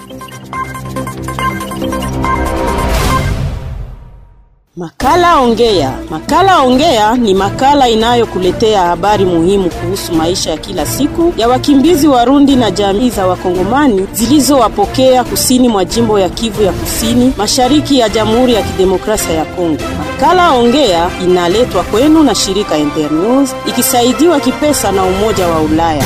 Makala Ongea. Makala Ongea ni makala inayokuletea habari muhimu kuhusu maisha ya kila siku ya wakimbizi Warundi na jamii za Wakongomani zilizowapokea kusini mwa jimbo ya Kivu ya Kusini, mashariki ya Jamhuri ya Kidemokrasia ya Kongo. Makala Ongea inaletwa kwenu na shirika Internews ikisaidiwa kipesa na Umoja wa Ulaya.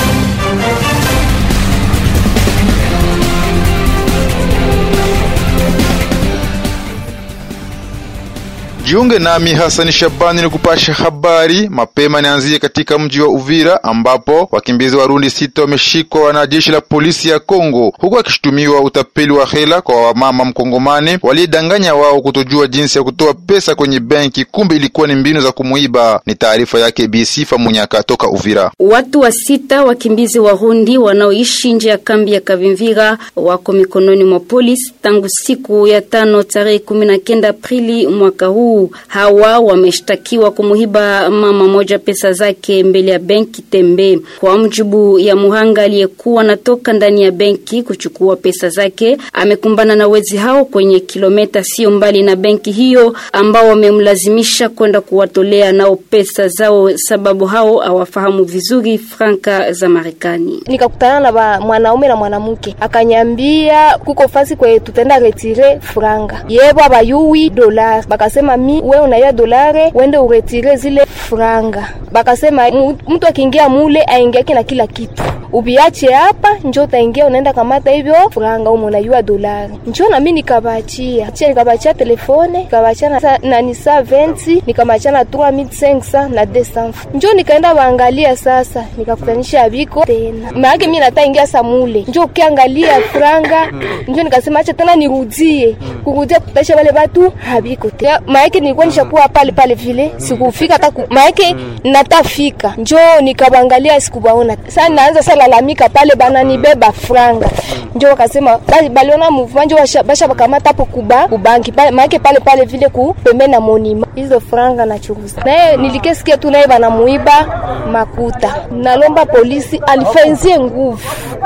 Jiunge nami Hassan Shabani ni kupasha habari. Mapema nianzie katika mji wa Uvira ambapo wakimbizi Warundi 6 wameshikwa na jeshi la polisi ya Kongo, huku akishutumiwa utapeli wa hela kwa wamama mkongomani walidanganya wao kutojua jinsi ya kutoa pesa kwenye benki, kumbe ilikuwa ni mbinu za kumuiba. Ni taarifa yake Bisifa Munyaka toka Uvira. Watu 6 wakimbizi Warundi wanaoishi nje ya kambi ya Kavimvira wako mikononi mwa polisi tangu siku ya 5 tarehe 19 Aprili mwaka huu. Hawa wameshtakiwa kumuiba mama moja pesa zake mbele ya benki Tembe. Kwa mujibu ya muhanga aliyekuwa natoka ndani ya benki kuchukua pesa zake, amekumbana na wezi hao kwenye kilomita sio mbali na benki hiyo, ambao wamemlazimisha kwenda kuwatolea nao pesa zao, sababu hao hawafahamu vizuri franka za Marekani. Nikakutana na mwanaume na mwanamke, akanyambia kuko fasi kwa tutenda retire franga. Yebo abayui dollars, bakasema wewe unaya dolare wende uretire zile franga. Bakasema mtu akiingia mule aingia na kila kitu. Ubiache hapa njoo utaingia unaenda kamata hivyo franga unayua dolari. Njoo na mimi nikabachia. Nikabachia telefone, nikabachia na nisa 20, nikabachia na 3500 na 200. Njoo nikaenda waangalia sasa, nikakutanisha abiko tena. Maana mimi nataingia samule. Njoo ukiangalia franga, njoo nikasema acha tena nirudie. Kurudia kutasha wale watu habiko tena. Maana nilikuwa nishakuwa pale vile, sikufika hata maana natafika. Njoo nikaangalia sikubaona. Sasa naanza salalamika pale bana nibeba franga. Njoo wakasema baliona movement njoo basha bakamata hapo kubanki pale maana pale vile kupembe na monima. Hizo franga na churuza. Naye nilikesikia tu naye bana muiba makuta. Nalomba polisi alifenzie nguvu.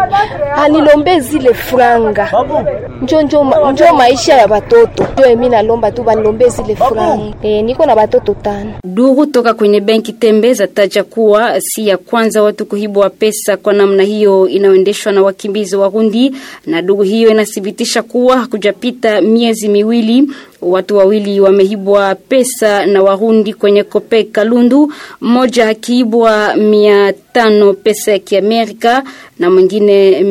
Anilombe zile franga. Njoo maisha ya watoto. Njoo mimi nalomba tu banilombe zile franga. Niko na watoto 5. Duru toka kwenye benki Tembe zataja kuwa si ya kwanza watu kuibwa pesa kwa namna hiyo inayoendeshwa na wakimbizi Warundi, na duru hiyo inathibitisha kuwa hakujapita miezi miwili watu 2 wameibwa pesa na Warundi kwenye Kope Kalundu, mmoja akiibwa 500 pesa ya Kiamerika na mwingine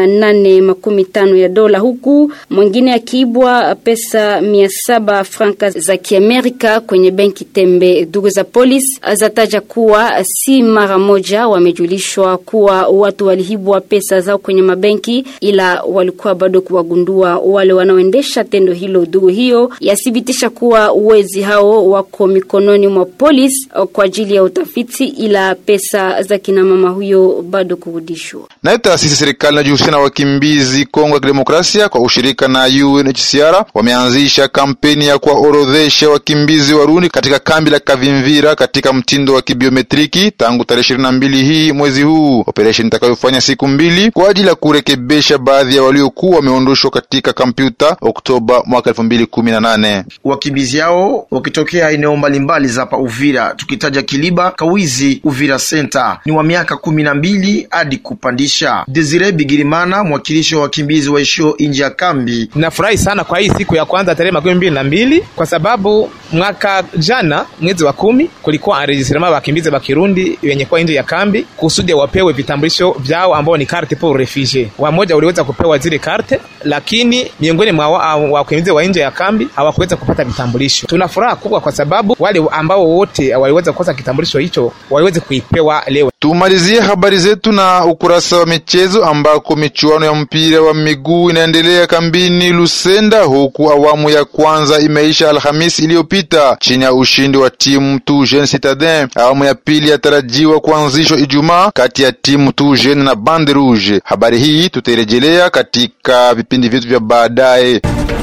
815 ya dola, huku mwingine akiibwa pesa 700 franka za Kiamerika kwenye benki Tembe. Duru za polisi zataja kuwa si mara moja wamejulishwa kuwa watu waliibwa pesa zao kwenye mabenki, ila walikuwa bado kuwagundua wale wanaoendesha tendo hilo. Duru hiyo yathibitisha kuwa wezi hao wako mikononi mwa polisi kwa ajili ya utafiti, ila pesa za kina mama huyo bado kurudishwa. Na taasisi serikali inajihusisha na wakimbizi Kongo ya Kidemokrasia kwa ushirika na UNHCR wameanzisha kampeni ya kuorodhesha wakimbizi Warundi katika kambi la Kavimvira katika mtindo wa kibiometriki tangu tarehe 22 hii mwezi huu. Operation itakayofanya siku 2 kwa ajili ya kurekebisha baadhi ya waliokuwa wameondoshwa katika kompyuta Oktoba mwaka 2018. Wakimbizi hao wakitokea eneo mbalimbali za hapa Uvira, tukitaja Kiliba, Kawizi, Uvira Center, ni wa miaka 12 hadi kupandisha. Desire Bigirimana, mwakilishi wa wakimbizi waishio nje ya kambi: nafurahi sana kwa hii siku ya kwanza tarehe 22 kwa sababu mwaka jana mwezi wa 10 kulikuwa enregistrement wa wakimbizi wa Kirundi wenye kwa nje ya kambi kusudi wapewe vitambulisho vyao ambao ni carte pour réfugié. Wamoja waliweza kupewa zile carte, lakini miongoni mwa wakimbizi wa nje ya kambi hawakuweza kupata vitambulisho. Tuna furaha kubwa kwa sababu wale ambao wote waliweza kukosa kitambulisho hicho waliweza kuipewa leo. Tumalizie habari zetu na ukurasa wa michezo ambako michuano ya mpira wa miguu inaendelea kambini Lusenda, huku awamu ya kwanza imeisha Alhamisi iliyopita chini ya ushindi wa timu Tugen Citadin. Awamu ya pili yatarajiwa kuanzishwa Ijumaa kati ya timu Tugen na Bande Rouge. Habari hii tutarejelea katika vipindi vyetu vya baadaye.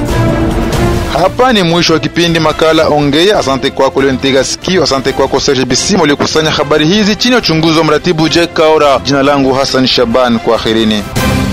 Hapa ni mwisho wa kipindi makala Ongea. Asante kwako leo nitega sikio. Asante kwako Serge Bisimo aliyekusanya habari hizi chini ya uchunguzi wa mratibu Jack Kaora. Jina langu Hassan Shaban, kwa akhirini.